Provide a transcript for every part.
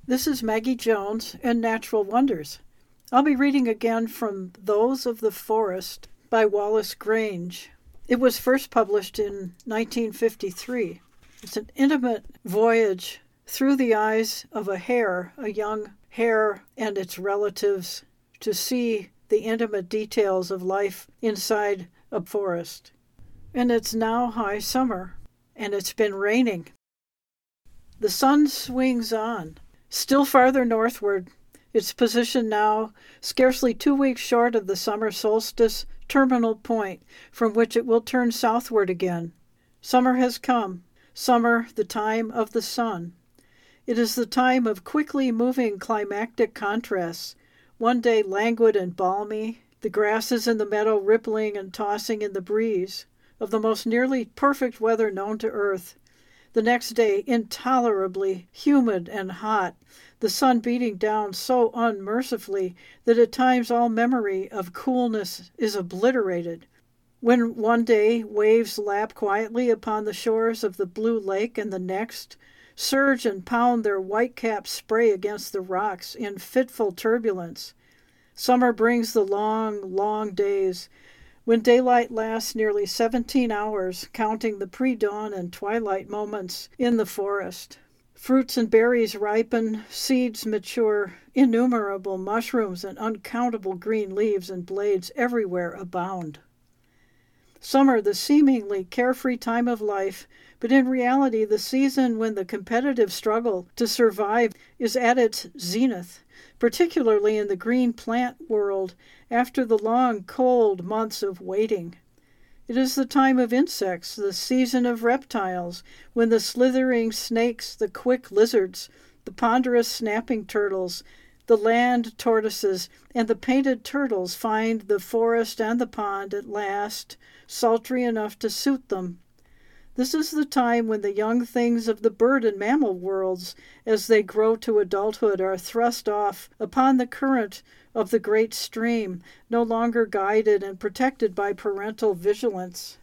This is Maggie Jones and Natural Wonders. I'll be reading again from Those of the Forest by Wallace Grange. It was first published in 1953. It's an intimate voyage through the eyes of a young hare and its relatives, to see the intimate details of life inside a forest. And it's now high summer, and it's been raining. The sun swings on, still farther northward, its position now scarcely 2 weeks short of the summer solstice terminal point from which it will turn southward again. Summer has come, summer the time of the sun. It is the time of quickly moving climactic contrasts, one day languid and balmy, the grasses in the meadow rippling and tossing in the breeze, of the most nearly perfect weather known to earth. The next day intolerably humid and hot, the sun beating down so unmercifully that at times all memory of coolness is obliterated. When one day waves lap quietly upon the shores of the blue lake, and the next surge and pound their white-capped spray against the rocks in fitful turbulence. Summer brings the long, long days, when daylight lasts nearly 17 hours, counting the pre-dawn and twilight moments in the forest. Fruits and berries ripen, seeds mature, innumerable mushrooms and uncountable green leaves and blades everywhere abound. Summer, the seemingly carefree time of life, but in reality the season when the competitive struggle to survive is at its zenith, particularly in the green plant world after the long, cold months of waiting. It is the time of insects, the season of reptiles, when the slithering snakes, the quick lizards, the ponderous snapping turtles, the land tortoises, and the painted turtles find the forest and the pond at last sultry enough to suit them. This is the time when the young things of the bird and mammal worlds, as they grow to adulthood, are thrust off upon the current of the great stream, no longer guided and protected by parental vigilance.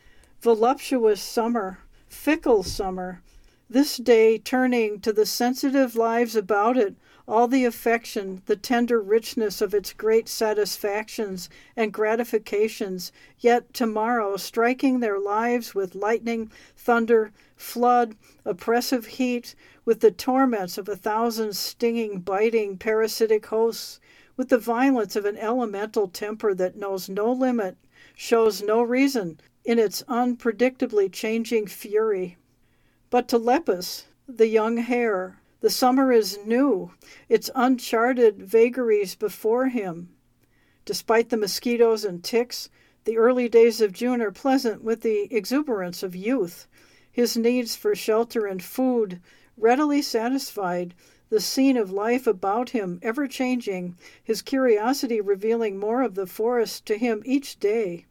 Voluptuous summer, fickle summer, this day turning to the sensitive lives about it all the affection, the tender richness of its great satisfactions and gratifications, yet tomorrow striking their lives with lightning, thunder, flood, oppressive heat, with the torments of 1,000 stinging, biting, parasitic hosts, with the violence of an elemental temper that knows no limit, shows no reason in its unpredictably changing fury. But to Lepus, the young hare, the summer is new, its uncharted vagaries before him. Despite the mosquitoes and ticks, the early days of June are pleasant with the exuberance of youth, his needs for shelter and food readily satisfied, the scene of life about him ever-changing, his curiosity revealing more of the forest to him each day.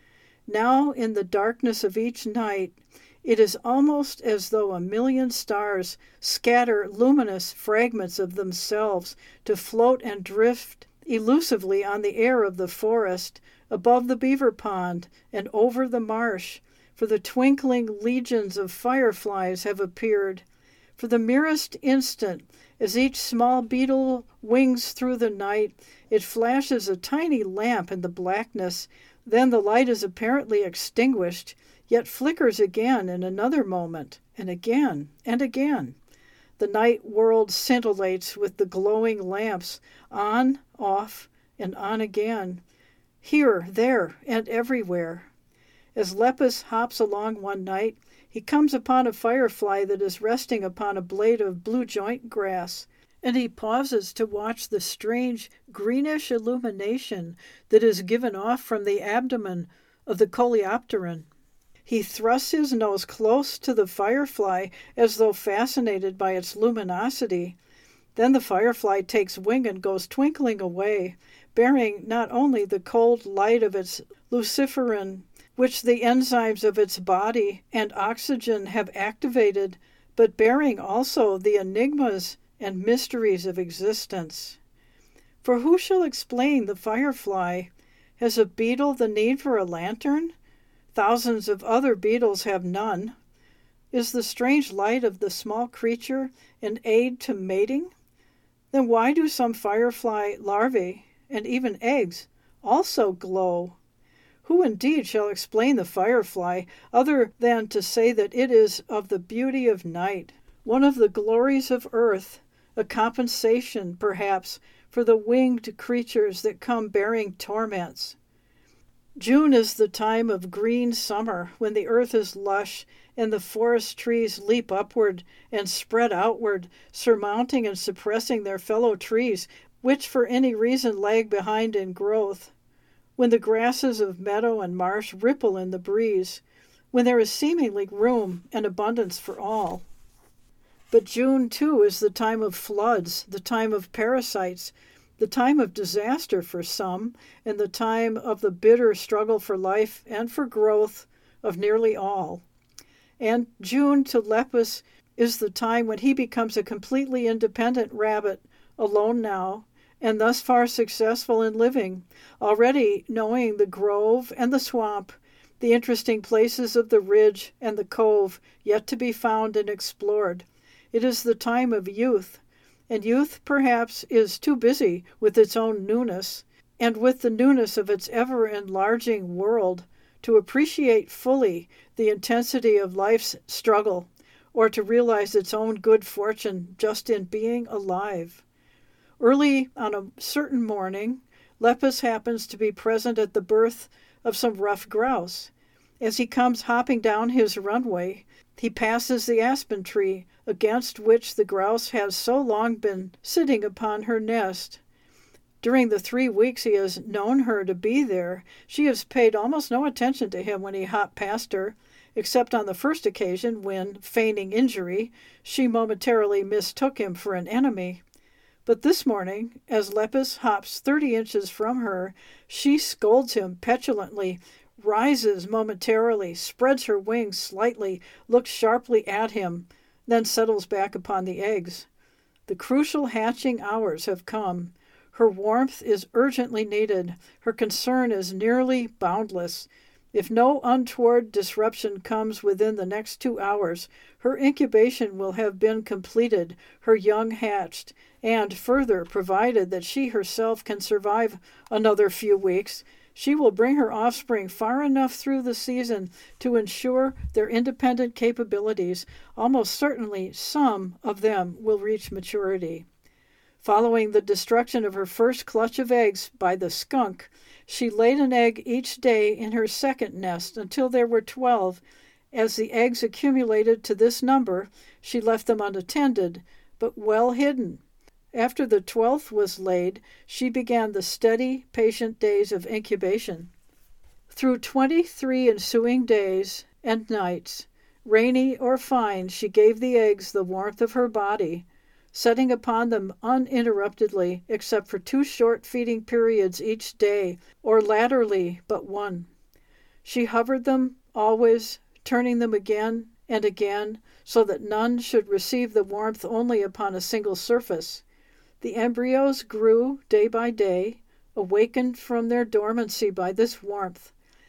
Now, in the darkness of each night, it is almost as though 1,000,000 stars scatter luminous fragments of themselves to float and drift elusively on the air of the forest, above the beaver pond and over the marsh, for the twinkling legions of fireflies have appeared. For the merest instant, as each small beetle wings through the night, it flashes a tiny lamp in the blackness, then the light is apparently extinguished, yet flickers again in another moment, and again, and again. The night world scintillates with the glowing lamps, on, off, and on again, here, there, and everywhere. As Lepus hops along one night, he comes upon a firefly that is resting upon a blade of blue joint grass, and he pauses to watch the strange greenish illumination that is given off from the abdomen of the coleopteran. He thrusts his nose close to the firefly as though fascinated by its luminosity. Then the firefly takes wing and goes twinkling away, bearing not only the cold light of its luciferin, which the enzymes of its body and oxygen have activated, but bearing also the enigmas and mysteries of existence. For who shall explain the firefly? Has a beetle the need for a lantern? Thousands of other beetles have none. Is the strange light of the small creature an aid to mating? then why do some firefly larvae and even eggs also glow? Who indeed shall explain the firefly other than to say that it is of the beauty of night, one of the glories of earth, a compensation, perhaps, for the winged creatures that come bearing torments? June is the time of green summer, when the earth is lush and the forest trees leap upward and spread outward, surmounting and suppressing their fellow trees, which for any reason lag behind in growth, when the grasses of meadow and marsh ripple in the breeze, when there is seemingly room and abundance for all. But June, too, is the time of floods, the time of parasites, the time of disaster for some, and the time of the bitter struggle for life and for growth of nearly all. And June to Lepus is the time when he becomes a completely independent rabbit, alone now, and thus far successful in living, already knowing the grove and the swamp, the interesting places of the ridge and the cove yet to be found and explored. It is the time of youth, and youth perhaps is too busy with its own newness, and with the newness of its ever-enlarging world, to appreciate fully the intensity of life's struggle, or to realize its own good fortune just in being alive. Early on a certain morning, Lepus happens to be present at the birth of some ruffed grouse. As he comes hopping down his runway, he passes the aspen tree against which the grouse has so long been sitting upon her nest. During the 3 weeks he has known her to be there, she has paid almost no attention to him when he hopped past her, except on the first occasion when, feigning injury, she momentarily mistook him for an enemy. But this morning, as Lepus hops 30 inches from her, she scolds him petulantly, rises momentarily, spreads her wings slightly, looks sharply at him, then settles back upon the eggs. The crucial hatching hours have come. Her warmth is urgently needed. Her concern is nearly boundless. If no untoward disruption comes within the next 2 hours, her incubation will have been completed, her young hatched, and further, provided that she herself can survive another few weeks, she will bring her offspring far enough through the season to ensure their independent capabilities. Almost certainly some of them will reach maturity. Following the destruction of her first clutch of eggs by the skunk, she laid an egg each day in her second nest until there were 12. As the eggs accumulated to this number, she left them unattended, but well hidden. After the 12th was laid, she began the steady, patient days of incubation. Through 23 ensuing days and nights, rainy or fine, she gave the eggs the warmth of her body, setting upon them uninterruptedly except for 2 short feeding periods each day, or latterly but one. She hovered them always, turning them again and again, so that none should receive the warmth only upon a single surface. The embryos grew day by day, awakened from their dormancy by this warmth.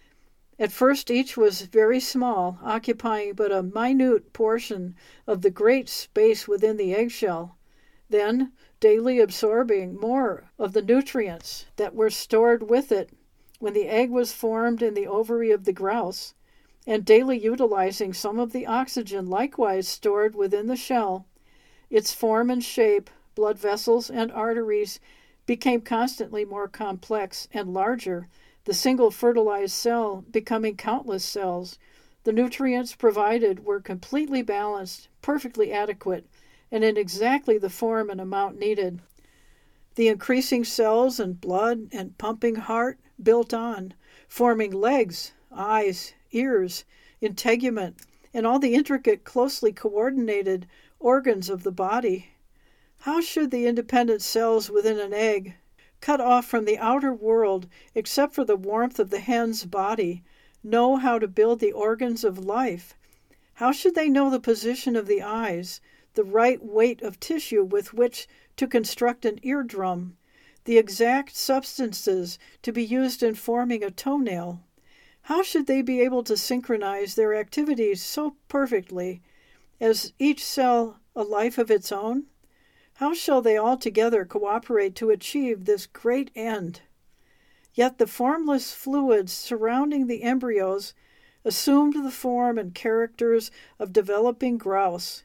At first each was very small, occupying but a minute portion of the great space within the eggshell, then daily absorbing more of the nutrients that were stored with it when the egg was formed in the ovary of the grouse, and daily utilizing some of the oxygen likewise stored within the shell. Its form and shape, blood vessels and arteries, became constantly more complex and larger, the single fertilized cell becoming countless cells. The nutrients provided were completely balanced, perfectly adequate, and in exactly the form and amount needed. The increasing cells and blood and pumping heart built on, forming legs, eyes, ears, integument, and all the intricate, closely coordinated organs of the body. How should the independent cells within an egg, cut off from the outer world except for the warmth of the hen's body, know how to build the organs of life? How should they know the position of the eyes, the right weight of tissue with which to construct an eardrum, the exact substances to be used in forming a toenail? How should they be able to synchronize their activities so perfectly? As each cell a life of its own? How shall they all together cooperate to achieve this great end? Yet the formless fluids surrounding the embryos assumed the form and characters of developing grouse.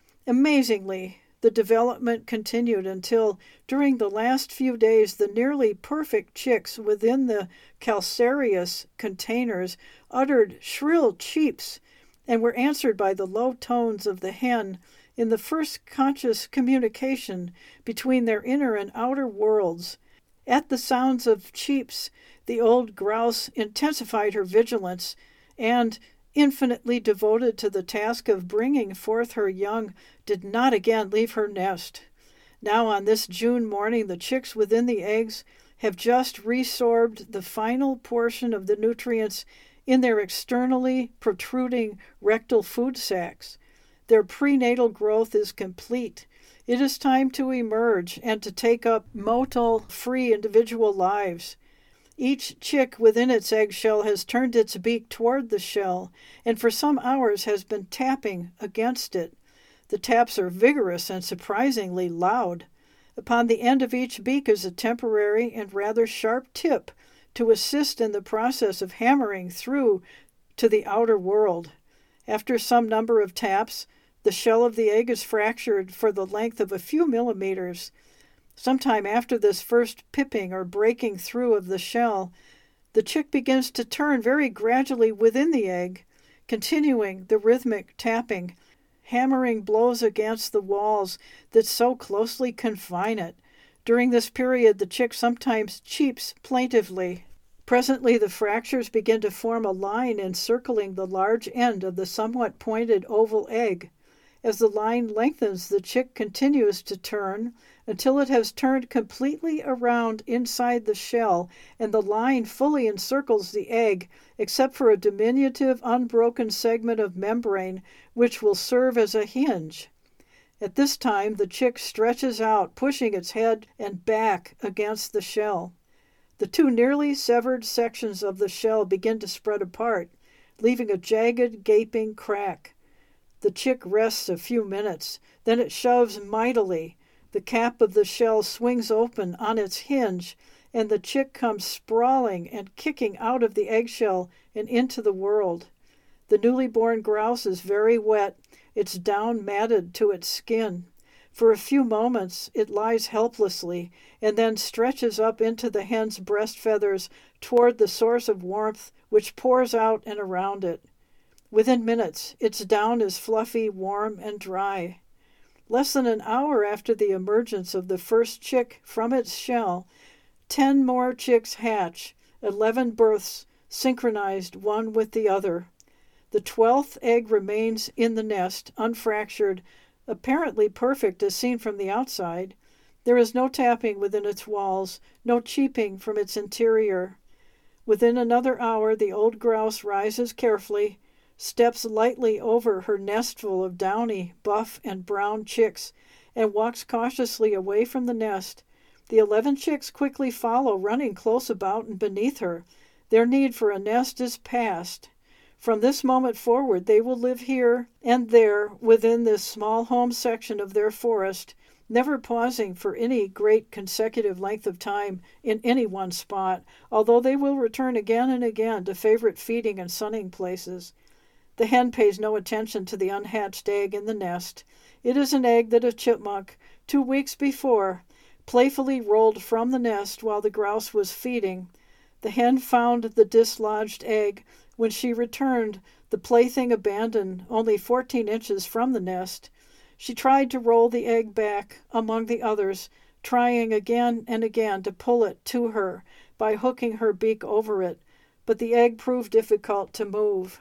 Amazingly, the development continued until, during the last few days, the nearly perfect chicks within the calcareous containers uttered shrill cheeps and were answered by the low tones of the hen in the first conscious communication between their inner and outer worlds. At the sounds of cheeps, the old grouse intensified her vigilance, and, infinitely devoted to the task of bringing forth her young, did not again leave her nest. Now on this June morning the chicks within the eggs have just resorbed the final portion of the nutrients in their externally protruding rectal food sacs. Their prenatal growth is complete. It is time to emerge and to take up motile-free individual lives. Each chick within its eggshell has turned its beak toward the shell, and for some hours has been tapping against it. The taps are vigorous and surprisingly loud. Upon the end of each beak is a temporary and rather sharp tip to assist in the process of hammering through to the outer world. After some number of taps, the shell of the egg is fractured for the length of a few millimeters. Sometime after this first pipping or breaking through of the shell, the chick begins to turn very gradually within the egg, continuing the rhythmic tapping, hammering blows against the walls that so closely confine it. During this period, the chick sometimes cheeps plaintively. Presently, the fractures begin to form a line encircling the large end of the somewhat pointed oval egg. As the line lengthens, the chick continues to turn until it has turned completely around inside the shell, and the line fully encircles the egg, except for a diminutive, unbroken segment of membrane which will serve as a hinge. At this time, the chick stretches out, pushing its head and back against the shell. The two nearly severed sections of the shell begin to spread apart, leaving a jagged, gaping crack. The chick rests a few minutes, then it shoves mightily. The cap of the shell swings open on its hinge, and the chick comes sprawling and kicking out of the eggshell and into the world. The newly born grouse is very wet, its down matted to its skin. For a few moments it lies helplessly, and then stretches up into the hen's breast feathers toward the source of warmth which pours out and around it. Within minutes, its down is fluffy, warm, and dry. Less than an hour after the emergence of the first chick from its shell, 10 more chicks hatch, 11 births synchronized one with the other. The 12th egg remains in the nest, unfractured, apparently perfect as seen from the outside. There is no tapping within its walls, no cheeping from its interior. Within another hour, the old grouse rises carefully, steps lightly over her nestful of downy, buff, and brown chicks, and walks cautiously away from the nest. The 11 chicks quickly follow, running close about and beneath her. Their need for a nest is past. From this moment forward, they will live here and there within this small home section of their forest, never pausing for any great consecutive length of time in any one spot, although they will return again and again to favorite feeding and sunning places. The hen pays no attention to the unhatched egg in the nest. It is an egg that a chipmunk, 2 weeks before, playfully rolled from the nest while the grouse was feeding. The hen found the dislodged egg when she returned, the plaything abandoned only 14 inches from the nest. She tried to roll the egg back among the others, trying again and again to pull it to her by hooking her beak over it, but the egg proved difficult to move.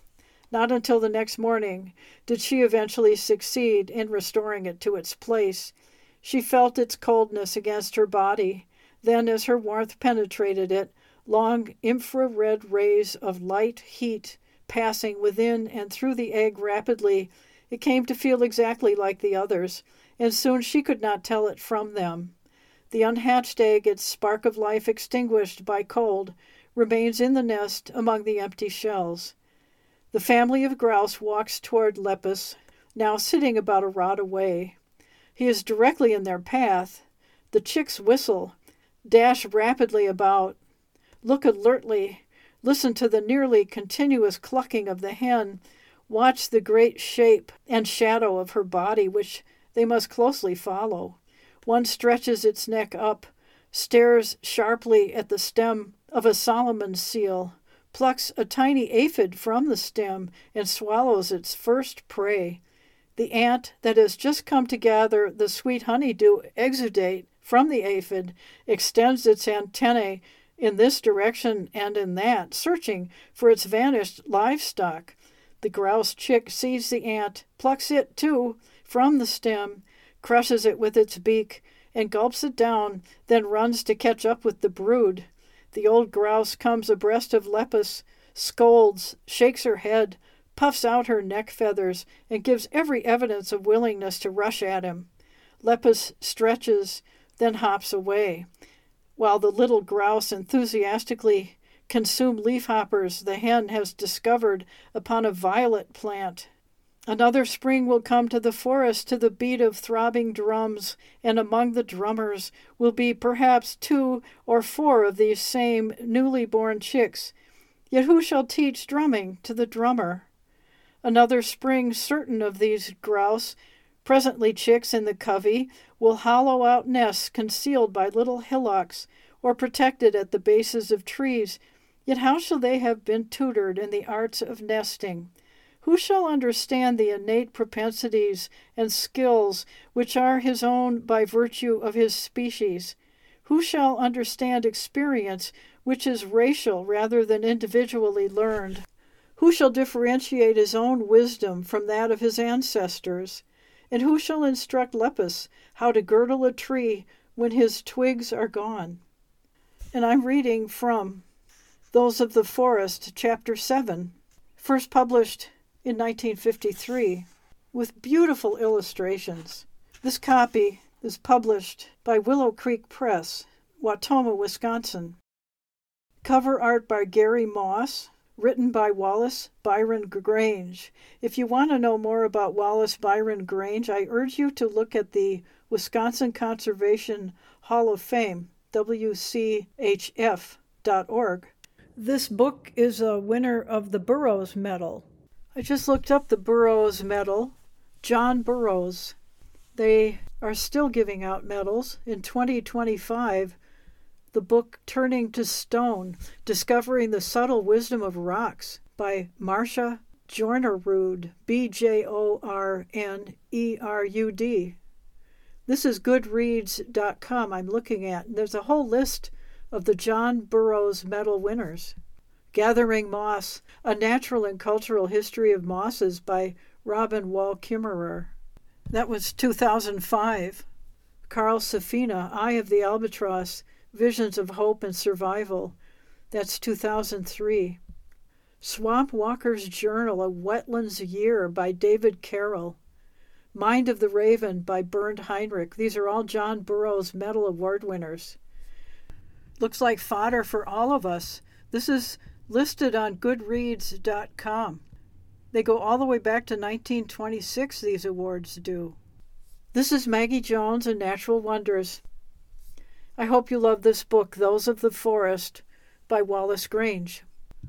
Not until the next morning did she eventually succeed in restoring it to its place. She felt its coldness against her body. Then, as her warmth penetrated it, long infrared rays of light heat passing within and through the egg rapidly, it came to feel exactly like the others, and soon she could not tell it from them. The unhatched egg, its spark of life extinguished by cold, remains in the nest among the empty shells. The family of grouse walks toward Lepus, now sitting about a rod away. He is directly in their path. The chicks whistle, dash rapidly about, look alertly, listen to the nearly continuous clucking of the hen, watch the great shape and shadow of her body, which they must closely follow. One stretches its neck up, stares sharply at the stem of a Solomon's seal, plucks a tiny aphid from the stem, and swallows its first prey. The ant that has just come to gather the sweet honeydew exudate from the aphid extends its antennae in this direction and in that, searching for its vanished livestock. The grouse chick sees the ant, plucks it, too, from the stem, crushes it with its beak, and gulps it down, then runs to catch up with the brood. The old grouse comes abreast of Lepus, scolds, shakes her head, puffs out her neck feathers, and gives every evidence of willingness to rush at him. Lepus stretches, then hops away. While the little grouse enthusiastically consume leafhoppers the hen has discovered upon a violet plant. Another spring will come to the forest to the beat of throbbing drums, and among the drummers will be perhaps 2 or 4 of these same newly born chicks. Yet who shall teach drumming to the drummer? Another spring certain of these grouse, presently chicks in the covey, will hollow out nests concealed by little hillocks or protected at the bases of trees. Yet how shall they have been tutored in the arts of nesting? Who shall understand the innate propensities and skills which are his own by virtue of his species? Who shall understand experience which is racial rather than individually learned? Who shall differentiate his own wisdom from that of his ancestors? And who shall instruct Lepus how to girdle a tree when his twigs are gone? And I'm reading from Those of the Forest, Chapter 7, first published in 1953, with beautiful illustrations. This copy is published by Willow Creek Press, Wautoma, Wisconsin. Cover art by Gary Moss, written by Wallace Byron Grange. If you want to know more about Wallace Byron Grange, I urge you to look at the Wisconsin Conservation Hall of Fame, WCHF.org. This book is a winner of the Burroughs Medal. I just looked up the Burroughs Medal, John Burroughs. They are still giving out medals. In 2025, the book Turning to Stone, Discovering the Subtle Wisdom of Rocks by Marcia Bjornerud, Bjornerud. This is Goodreads.com I'm looking at. There's a whole list of the John Burroughs Medal winners. Gathering Moss, A Natural and Cultural History of Mosses by Robin Wall Kimmerer. That was 2005. Carl Safina, Eye of the Albatross, Visions of Hope and Survival. That's 2003. Swamp Walker's Journal, A Wetlands Year by David Carroll. Mind of the Raven by Bernd Heinrich. These are all John Burroughs Medal Award winners. Looks like fodder for all of us. This is listed on Goodreads.com. They go all the way back to 1926, these awards do. This is Maggie Jones and Natural Wonders. I hope you love this book, Those of the Forest, by Wallace Grange.